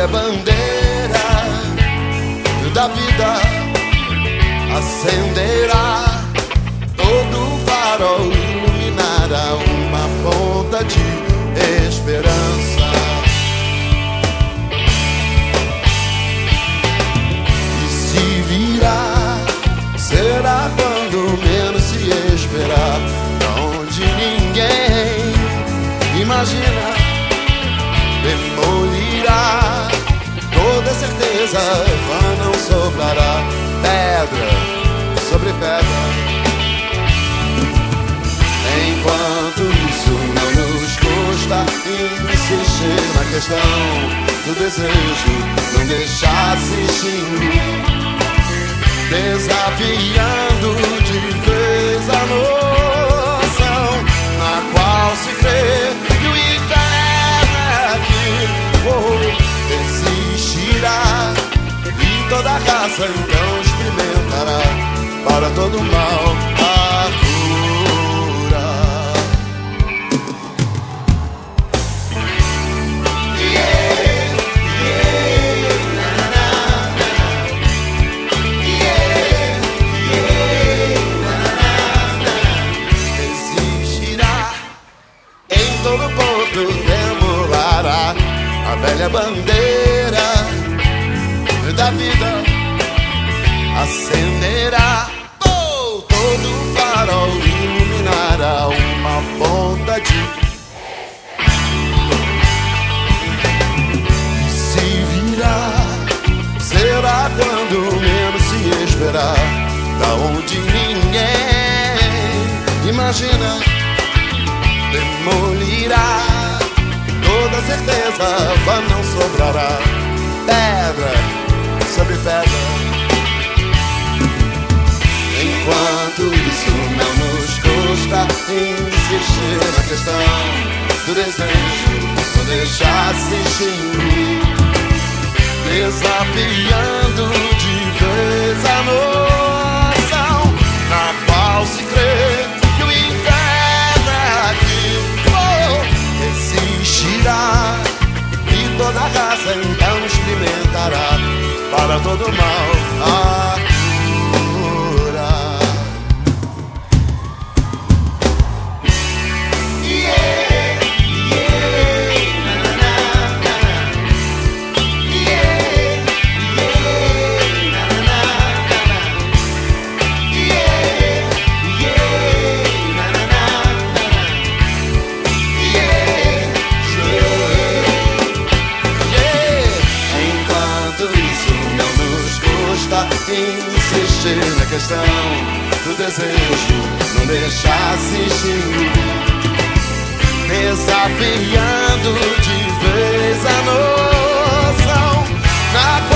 velha bandeira da vida acenderá, todo farol iluminará uma ponta de esperança. E se virá, será quando menos se esperar, onde ninguém imagina, demolirá, toda certeza vã não sobrará, pedra sobre pedra. Enquanto isso não nos custa insistir na questão do desejo, não deixar se extinguir, desafiando de vez a noção na qual se crê que o inferno é aqui, existirá, e toda raça então experimentará para todo mal a cura. Yeah, yeah, na, na, na. Yeah, yeah, na, na, na. Existirá em todo ponto, demolará a velha bandeira da vida acenderá, todo farol iluminará uma ponta de e se virá, será quando menos se esperar, da onde ninguém imagina, demolirá, toda certeza vã não sobrará, pedra sobre pedra. Enquanto isso não nos custa insistir na questão do desejo, não deixar se extinguir, desafiando de vez a noção na qual se crê que o inferno é aqui, existirá, e toda raça então experimentará para todo mal a cura. Yeah, yeah, na, na, na. Yeah, yeah, na, na, na. Yeah, yeah, na, na, na. Yeah, yeah. Enquanto isso não nos custa insistir na questão do desejo, não deixar se extinguir, desafiando de vez a noção na